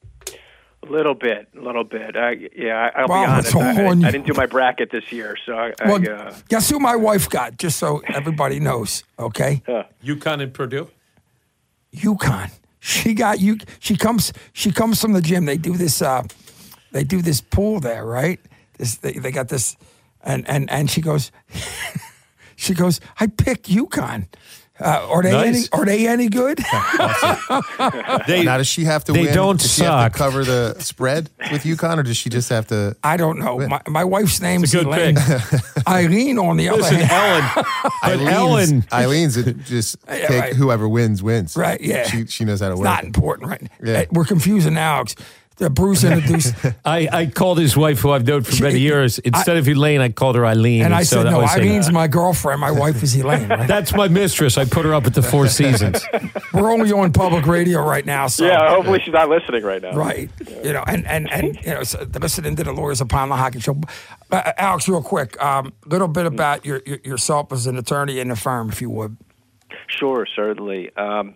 A little bit, a little bit. I, yeah, I- I'll Wow, be honest. it's all I, on you. I didn't do my bracket this year, so I, Well, I uh, guess who my wife got, just so everybody knows, okay? UConn and Purdue? UConn. She got you. She comes. She comes from the gym. They do this. Uh, they do this pool there, right? This. They, they got this, and and and she goes. she goes. I picked UConn. Uh, are they Nice. any? Are they any good? They, Now, does she have to They win? don't does she have suck. to cover the spread with UConn, or does she just have to? I don't know. My, my wife's name's a good Elaine. Eileen, on the other listen, hand, Ellen. But Eileen's, Ellen. Eileen's it just Yeah, take right. whoever wins wins. Right, yeah. She she knows how to work. not it. important, right? Yeah. Uh, We're confusing Alex. The Bruce introduced. I, I called his wife, who I've known for many years. Instead of Elaine, I called her Eileen. And I so said, that no, was a- Eileen's my girlfriend. My wife is Elaine. Right? That's my mistress. I put her up at the Four Seasons. We're only on public radio right now. So. yeah. Hopefully, she's not listening right now. Right. You know, and, and, and you know, so listening to the Lawyers Upon the Hockey Show. Uh, Alex, real quick, a um, little bit about your, your, yourself as an attorney in the firm, if you would. Sure, certainly. Um,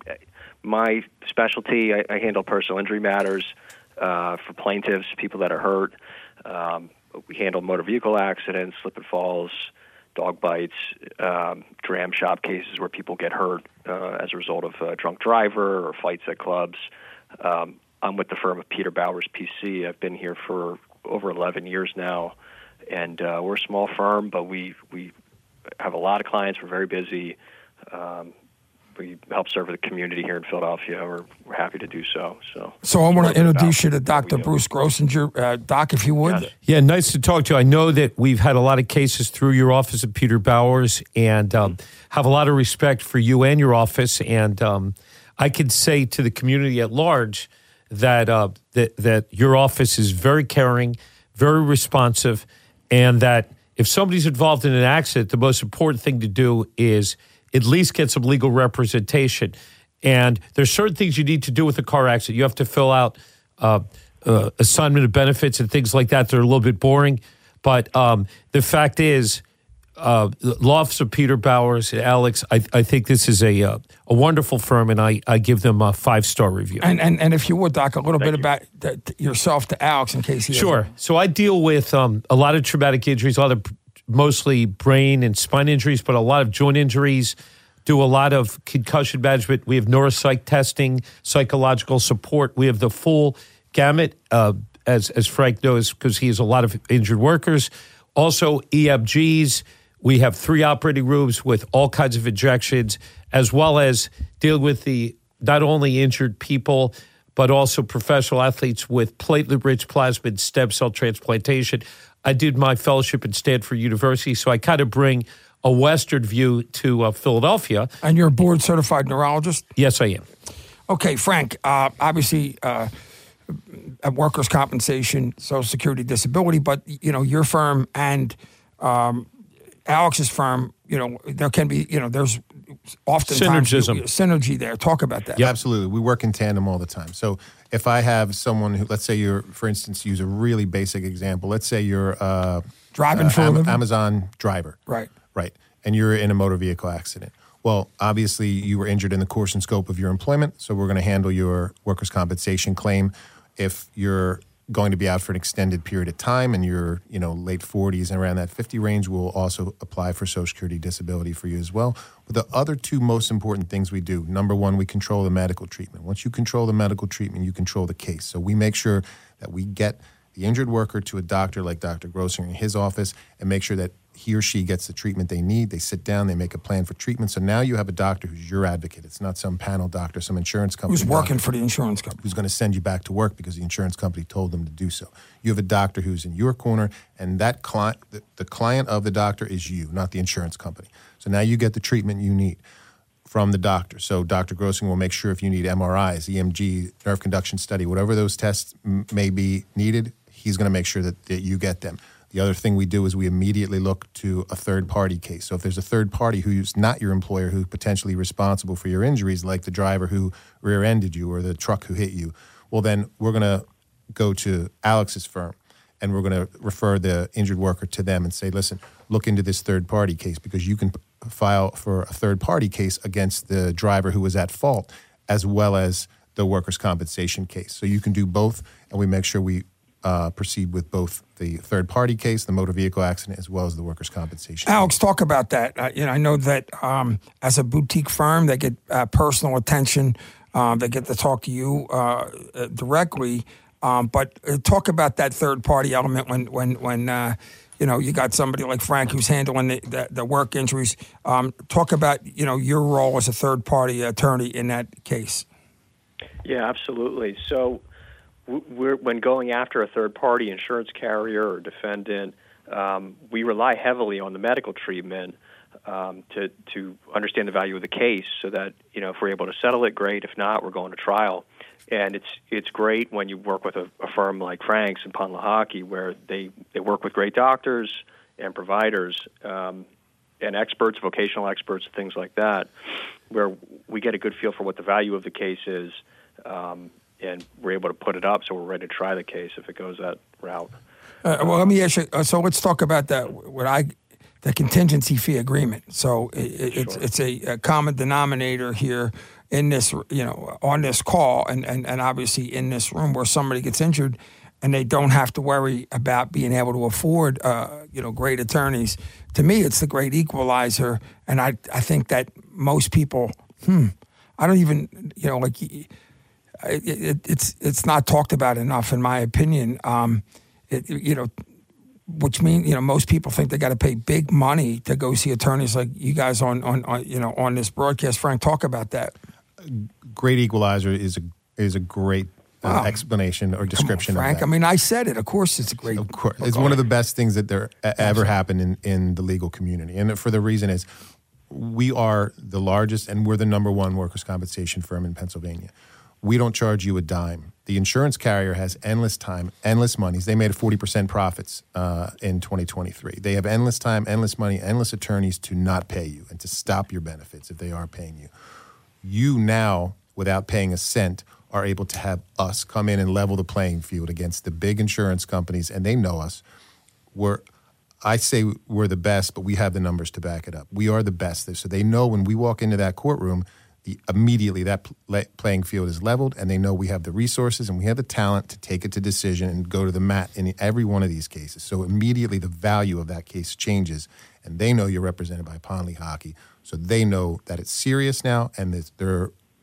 my specialty, I, I handle personal injury matters uh, for plaintiffs, people that are hurt. Um, we handle motor vehicle accidents, slip and falls, dog bites, um, dram shop cases where people get hurt uh, as a result of a drunk driver or fights at clubs. Um, I'm with the firm of Peter Bowers P C. I've been here for over eleven years now, and uh, we're a small firm, but we we have a lot of clients. We're very busy. Um, we help serve the community here in Philadelphia. We're, we're happy to do so. So, So I want to introduce you to what Doctor we do. Bruce Grossinger. Uh, Doc, if you would. Yes. Yeah, nice to talk to you. I know that we've had a lot of cases through your office at Peter Bowers, and um, have a lot of respect for you and your office. And um, I can say to the community at large that uh, that that your office is very caring, very responsive, and that if somebody's involved in an accident, the most important thing to do is at least get some legal representation. And there's certain things you need to do with a car accident. You have to fill out uh, uh, assignment of benefits and things like that. They're a little bit boring. But um, the fact is, uh, the law office of Peter Bowers, Alex, I, I think this is a uh, a wonderful firm, and I, I give them a five-star review. And, and and if you would, Doc, a little bit about the, t- yourself to Alex in case he doesn't- Sure. So I deal with um, a lot of traumatic injuries, a lot of mostly brain and spine injuries, but a lot of joint injuries. Do a lot of concussion management. We have neuropsych testing, psychological support. We have the full gamut, uh, as as Frank knows, because he has a lot of injured workers. Also, E M Gs. We have three operating rooms with all kinds of injections, as well as deal with the not only injured people, but also professional athletes with platelet-rich plasma and stem cell transplantation. I did my fellowship at Stanford University, so I kind of bring a Western view to uh, Philadelphia. And you're a board-certified neurologist? Yes, I am. Okay, Frank, uh, obviously uh, at workers' compensation, Social Security, disability, but, you know, your firm and um, Alex's firm, you know, there can be, you know, there's oftentimes synergism. synergy there. Talk about that. Yeah, absolutely. We work in tandem all the time. So if I have someone who, let's say you're, for instance, use a really basic example. Let's say you're uh, driving uh, for a Am- living? Amazon driver. Right. Right. And you're in a motor vehicle accident. Well, obviously you were injured in the course and scope of your employment, so we're going to handle your workers' compensation claim. If you're going to be out for an extended period of time and you're, you know, late forties and around that fifty range, we'll also apply for Social Security disability for you as well. But the other two most important things we do, number one, we control the medical treatment. Once you control the medical treatment, you control the case. So we make sure that we get the injured worker to a doctor like Doctor Grossinger in his office and make sure that he or she gets the treatment they need. They sit down, they make a plan for treatment. So now you have a doctor who's your advocate. It's not some panel doctor, some insurance company. Who's working doctor for the insurance company. Who's going to send you back to work because the insurance company told them to do so. You have a doctor who's in your corner, and that client, the, the client of the doctor is you, not the insurance company. So now you get the treatment you need from the doctor. So Doctor Grossinger will make sure if you need M R Is, E M G, nerve conduction study, whatever those tests m- may be needed, he's going to make sure that, that you get them. The other thing we do is we immediately look to a third-party case. So if there's a third party who's not your employer who's potentially responsible for your injuries, like the driver who rear-ended you or the truck who hit you, well, then we're going to go to Alex's firm, and we're going to refer the injured worker to them and say, listen, look into this third-party case because you can p- file for a third-party case against the driver who was at fault as well as the workers' compensation case. So you can do both, and we make sure we Uh, proceed with both the third-party case, the motor vehicle accident, as well as the workers' compensation. Alex, talk about that. Uh, you know, I know that um, as a boutique firm, they get uh, personal attention. Uh, they get to talk to you uh, directly. Um, but uh, talk about that third-party element when, when, when uh, you know, you got somebody like Frank who's handling the, the, the work injuries. Um, talk about, you know, your role as a third-party attorney in that case. Yeah, absolutely. So we're, when going after a third-party insurance carrier or defendant, um, we rely heavily on the medical treatment um, to to understand the value of the case, so that, you know, if we're able to settle it, great. If not, we're going to trial. And it's it's great when you work with a, a firm like Frank's and Pond Lehocky, where they, they work with great doctors and providers um, and experts, vocational experts, things like that, where we get a good feel for what the value of the case is. Um, and we're able to put it up, so we're ready to try the case if it goes that route. Uh, well, let me ask you, uh, so let's talk about that, what I, the contingency fee agreement. So it, it, it's Sure. it's a, a common denominator here in this, you know, on this call, and, and, and obviously in this room where somebody gets injured and they don't have to worry about being able to afford, uh, you know, great attorneys. To me, it's the great equalizer, and I, I think that most people, hmm, I don't even, you know, like... It, it, it's it's not talked about enough, in my opinion. Um, it, you know, which means, you know, most people think they got to pay big money to go see attorneys like you guys on, on, on you know on this broadcast. Frank, talk about that. Great equalizer is a is a great uh, Wow. explanation or description Come on, Frank. of that. I mean, I said it. Of course, it's a great. Of course, it's one of the best things that there uh, ever happened in, in the legal community, and for the reason is we are the largest and we're the number one workers' compensation firm in Pennsylvania. We don't charge you a dime. The insurance carrier has endless time, endless monies. They made forty percent profits uh, in twenty twenty-three. They have endless time, endless money, endless attorneys to not pay you and to stop your benefits if they are paying you. You now, without paying a cent, are able to have us come in and level the playing field against the big insurance companies, and they know us. We're, I say we're the best, but we have the numbers to back it up. We are the best. So they know when we walk into that courtroom, the, immediately that pl- playing field is leveled, and they know we have the resources and we have the talent to take it to decision and go to the mat in every one of these cases. So immediately the value of that case changes, and they know you're represented by Pond Lehocky. So they know that it's serious now, and that they're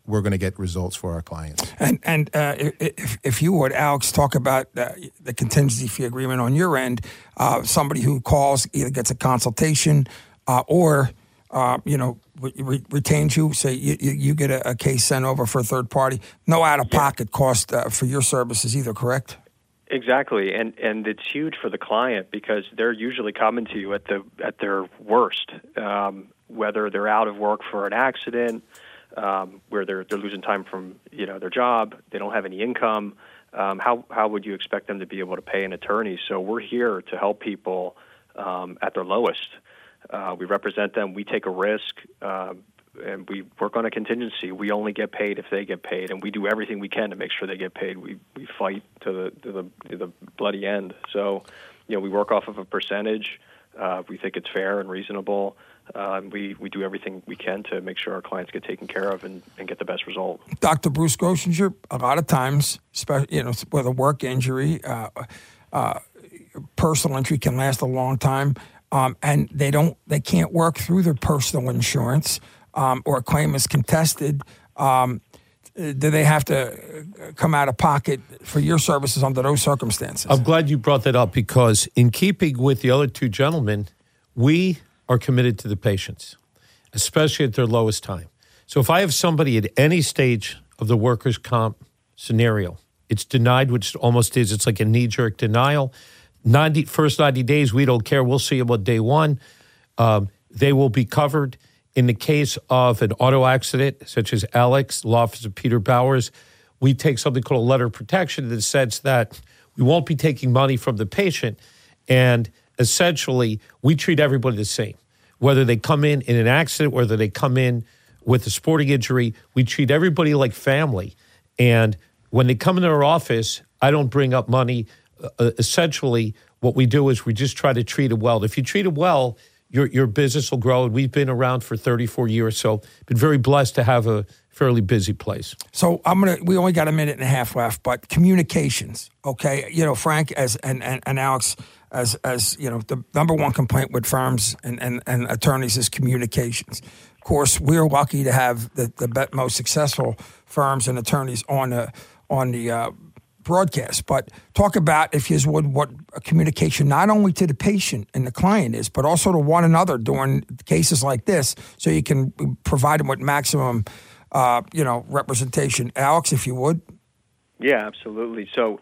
we're going to get results for our clients. And and uh, if, if you would, Alex, talk about uh, the contingency fee agreement on your end. Uh, somebody who calls either gets a consultation uh, or, uh, you know, re- retains you, say you, you get a, a case sent over for a third party. No out-of-pocket yeah. cost uh, for your services either, correct? Exactly, and and it's huge for the client because they're usually coming to you at the at their worst, um, whether they're out of work for an accident, um, where they're they're losing time from you know their job, they don't have any income. Um, how how would you expect them to be able to pay an attorney? So we're here to help people um, at their lowest. Uh, we represent them. We take a risk. Uh, And we work on a contingency. We only get paid if they get paid, and we do everything we can to make sure they get paid. We we fight to the to the, to the bloody end. So, you know, we work off of a percentage. Uh, we think it's fair and reasonable. Uh, and we, we do everything we can to make sure our clients get taken care of and, and get the best result. Doctor Bruce Grossinger, a lot of times, you know, with a work injury, uh, uh, personal injury can last a long time, um, and they don't they can't work through their personal insurance. Um, or a claim is contested, um, do they have to come out of pocket for your services under those circumstances? I'm glad you brought that up because in keeping with the other two gentlemen, we are committed to the patients, especially at their lowest time. So if I have somebody at any stage of the workers' comp scenario, it's denied, which almost is. It's like a knee-jerk denial. ninety, first ninety days, we don't care. We'll see about day one. Um, they will be covered. In the case of an auto accident, such as Alex, law office of Peter Bowers, we take something called a letter of protection in the sense that we won't be taking money from the patient. And essentially, we treat everybody the same. Whether they come in in an accident, whether they come in with a sporting injury, we treat everybody like family. And when they come into our office, I don't bring up money. Uh, essentially, what we do is we just try to treat it well. If you treat it well, Your your business will grow, and we've been around for thirty-four years, so been very blessed to have a fairly busy place. So I'm gonna. We only got a minute and a half left, but communications, okay? You know, Frank as and, and, and Alex as as you know, the number one complaint with firms and, and, and attorneys is communications. Of course, we're lucky to have the the most successful firms and attorneys on the on the. Uh, broadcast, but talk about, if you would, what communication not only to the patient and the client is, but also to one another during cases like this, so you can provide them with maximum, uh, you know, representation. Alex, if you would. Yeah, absolutely. So,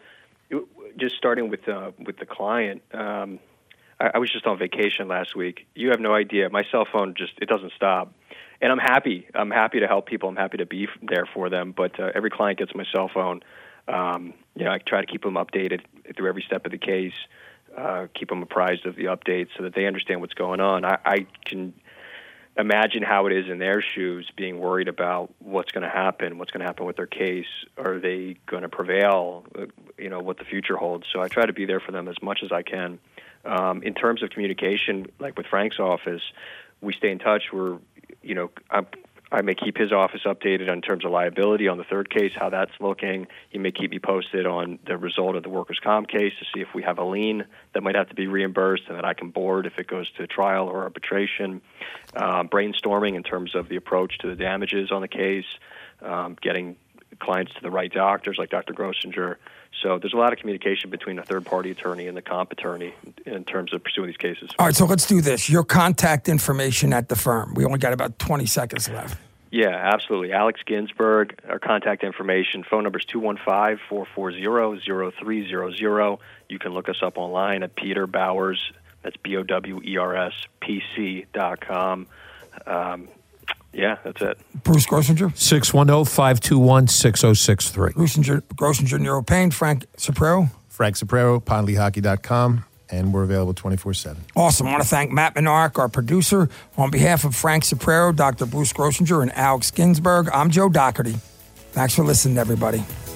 just starting with uh, with the client, um, I, I was just on vacation last week. You have no idea. My cell phone just it doesn't stop, and I'm happy. I'm happy to help people. I'm happy to be there for them. But uh, every client gets my cell phone. Um, you know, I try to keep them updated through every step of the case, uh, keep them apprised of the updates so that they understand what's going on. I, I can imagine how it is in their shoes, being worried about what's going to happen, what's going to happen with their case. Are they going to prevail? You know, what the future holds. So I try to be there for them as much as I can. Um, in terms of communication, like with Frank's office, we stay in touch. We're, you know, I'm, I may keep his office updated in terms of liability on the third case, how that's looking. He may keep me posted on the result of the workers' comp case to see if we have a lien that might have to be reimbursed and that I can board if it goes to trial or arbitration. Um, brainstorming in terms of the approach to the damages on the case, um, getting clients to the right doctors like Doctor Grossinger. So there's a lot of communication between a third-party attorney and the comp attorney in terms of pursuing these cases. All right, so let's do this. Your contact information at the firm. We only got about twenty seconds left. Yeah, absolutely. Alex Ginsberg, our contact information, phone number is two one five, four four zero, zero three zero zero. You can look us up online at Peter Bowers, that's B O W E R S, P C dot com. Um, Yeah, that's it. Bruce Grossinger? six one zero, five two one, six zero six three. Grossinger, Grossinger Neuropain. Frank Soprero? Frank Soprero, pond lee hockey dot com, and we're available twenty-four seven. Awesome. I want to thank Matt Menark, our producer. On behalf of Frank Soprero, Doctor Bruce Grossinger, and Alex Ginsberg, I'm Joe Doherty. Thanks for listening, everybody.